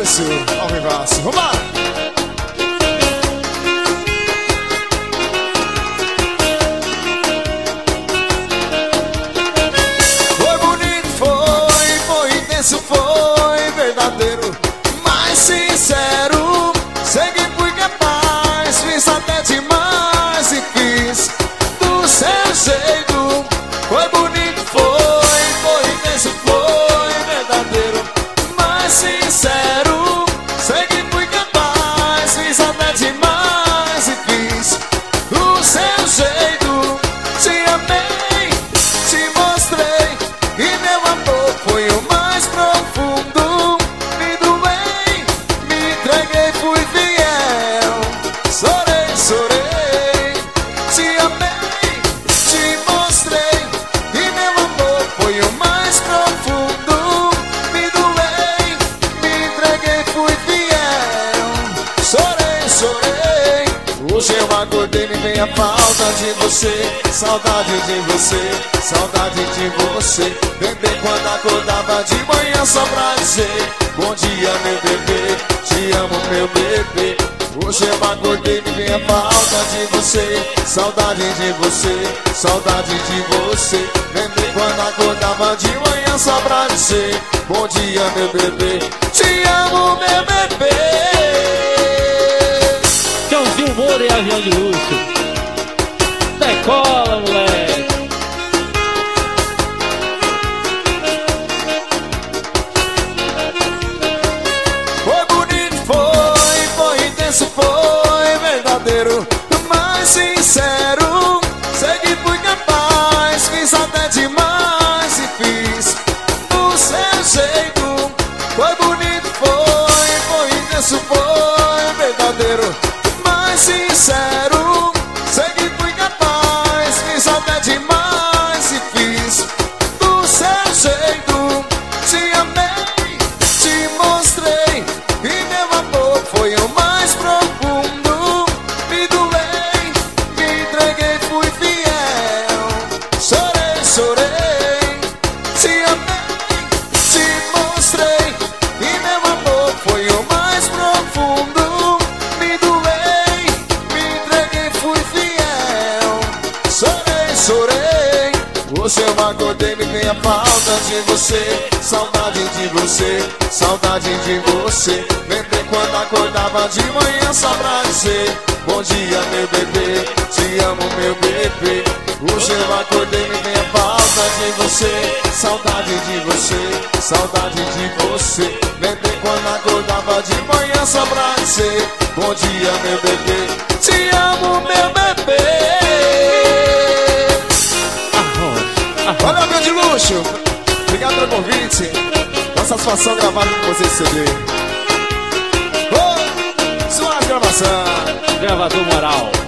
isso, ao vivaço. Vamos lá! Foi bonito, foi intenso, foi verdadeiro, mais sincero. Sei que fui capaz, fiz até demais e fiz do seu jeito. Foi bonito, foi intenso, foi verdadeiro, mais sincero. Sei que fui capaz, fiz até demais e fiz do seu jeito. Te amei, te mostrei, e meu amor foi o mais profundo. Me doei, me entreguei, fui fiel. Chorei, chorei, te amei, te mostrei, e meu amor foi o mais profundo. Me doei, me entreguei, fui fiel. Chorei, chorei. Hoje eu acordei, me vem a falta de você, saudade de você, saudade de você. Lembrei quando acordava de manhã só pra dizer bom dia, meu bebê, te amo, meu bebê. Hoje eu acordei, me vem a falta de você, saudade de você, saudade de você. Lembrei quando acordava de manhã só pra dizer bom dia, meu bebê, te amo, meu bebê. Joãozinho Moura e Avião de Luxo. Decola, moleque. Foi bonito, foi intenso, foi verdadeiro, mais sincero. Sei que fui capaz, fiz até demais e fiz do seu jeito. Foi bonito, foi intenso, foi verdadeiro, mais sincero. Sei que fui capaz, fiz até demais e fiz do seu jeito. Te amei, te mostrei, e meu amor foi o mais profundo. Me doei, me entreguei, fui fiel. Chorei, chorei, te amei, te mostrei, e meu amor foi o mais profundo. Me doei, me entreguei, fui fiel. Chorei, chorei. Hoje eu acordei, me vem a falta de você, saudade de você, saudade de você. Lembrei quando acordava de manhã só pra dizer bom dia, meu bebê, te amo, meu bebê. Hoje eu acordei, me vem a falta de você, saudade de você, saudade de você. Lembrei quando acordava de manhã só pra dizer bom dia, meu bebê, te amo, meu bebê. Olha, meu de luxo, obrigado pelo convite. Uma satisfação gravar com vocês CD. Suave gravação. Gravador Moral.